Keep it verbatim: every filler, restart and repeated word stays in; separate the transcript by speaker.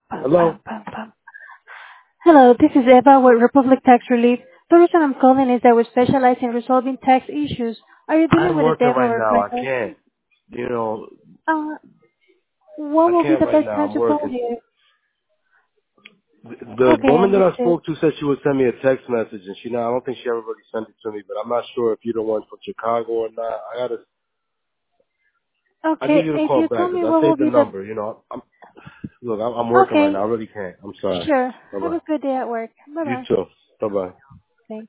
Speaker 1: Pum,
Speaker 2: Hello?
Speaker 1: pum, pum, pum. Hello, this is Eva with Republic Tax Relief. The reason I'm calling is that we specialize in resolving tax issues. Are you dealing
Speaker 2: I'm
Speaker 1: with a
Speaker 2: working
Speaker 1: demo
Speaker 2: right
Speaker 1: or
Speaker 2: now. I
Speaker 1: request?
Speaker 2: can't. You know,
Speaker 1: Uh, what
Speaker 2: I
Speaker 1: will be
Speaker 2: can't
Speaker 1: the
Speaker 2: right
Speaker 1: best
Speaker 2: now.
Speaker 1: time
Speaker 2: I'm
Speaker 1: to call
Speaker 2: working.
Speaker 1: you?
Speaker 2: The, the
Speaker 1: Okay,
Speaker 2: woman that I
Speaker 1: understood.
Speaker 2: spoke to said she would send me a text message, and she now I don't think she ever really sent it to me, but I'm not sure if you're the one from Chicago or not. I gotta. I'll
Speaker 1: Okay,
Speaker 2: give you the
Speaker 1: if
Speaker 2: call
Speaker 1: you
Speaker 2: back
Speaker 1: tell me
Speaker 2: 'cause I
Speaker 1: what will
Speaker 2: saved the
Speaker 1: be the...
Speaker 2: number. You know, I'm look. I'm, I'm working right
Speaker 1: Okay,
Speaker 2: now. I really can't. I'm sorry.
Speaker 1: sure.
Speaker 2: Bye
Speaker 1: Have
Speaker 2: bye.
Speaker 1: a good day at work.
Speaker 2: You
Speaker 1: Bye-bye.
Speaker 2: too. Bye bye.